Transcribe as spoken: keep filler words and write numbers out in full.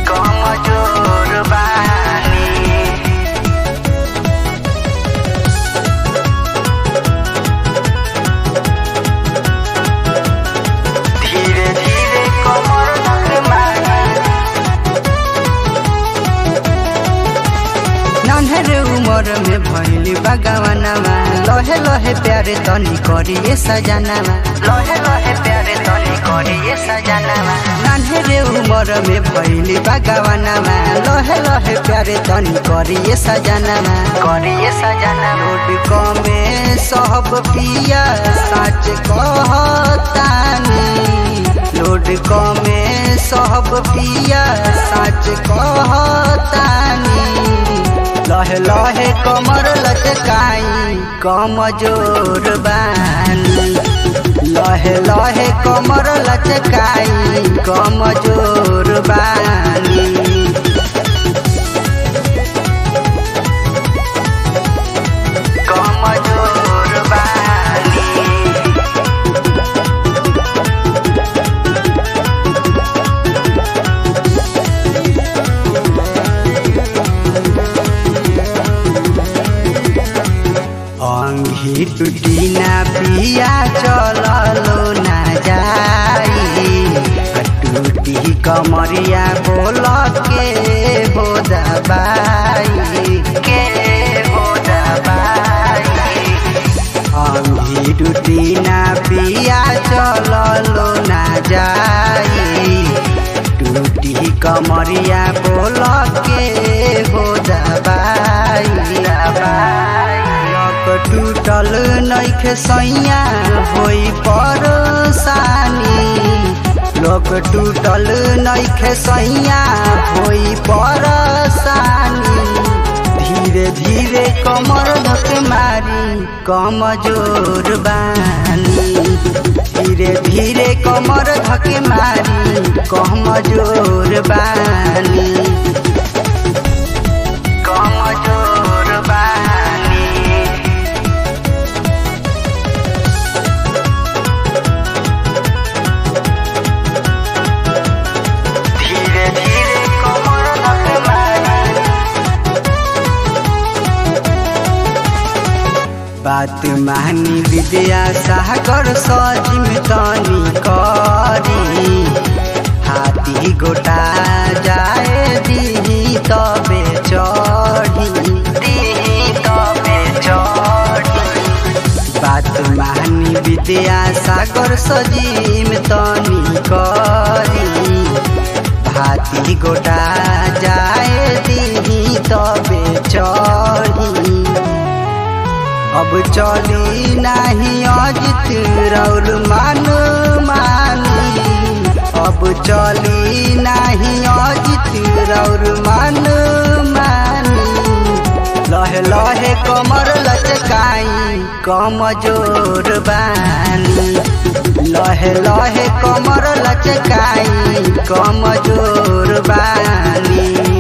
कमजोर बानी। धीरे धीरे कमर धके मारी। नन्हे उमर में भइली बगवानामा लहे लहे प्यारे तनी करिए सजनामा। लहे लहे प्यारे तनी करिए सजनामा। नन्हे उमर में भइली बगवानामा लहे लहे प्यारे तनी करिए सजनामा। करिए सजनामा। लोड कमे सब पिया सच कहतानी। लोड कमे सब पिया सच कहतानी। लहे लहे कमर लचकाई कमजोर बानी। लहे लहे कमर लचकाई कमजोर बानी। कमजोर बानी। अंगी टूटी ना पिया चललो ना जाई। टूटी कमरिया बोल के हो दबाई। के हो दबाई। अंगी टूटी ना पिया चललो ना जाई। टूटी कमरिया बोल के हो दबाई। दबाई। टूटल नइखे सैया होई परेशानी। लोक टूटल नइखे सैया होई परेशानी। धीरे धीरे कमर धके मारी कमजोर बानी। धीरे धीरे कमर धके मारी कमजोर बानी। कमजोर बानी। धीरे धीरे कमर धके मारी। बात मानी विद्या सागर सजिम तनी करी। हाथी गोटा जाए दी तबे चढ़ी। दी तबे चढ़ी। बात मानी विद्या सागर सजिम तनी करी। हाथी गोटा जाए दी तबे चढ़ी। अब चली नाही अजित रौर मान मानी। अब चली नाही अजित रौर मान मानी। लहे लहे कमर लचकाई कमजोर बानी। लहे लहे कमर लचकाई कमजोर बानी।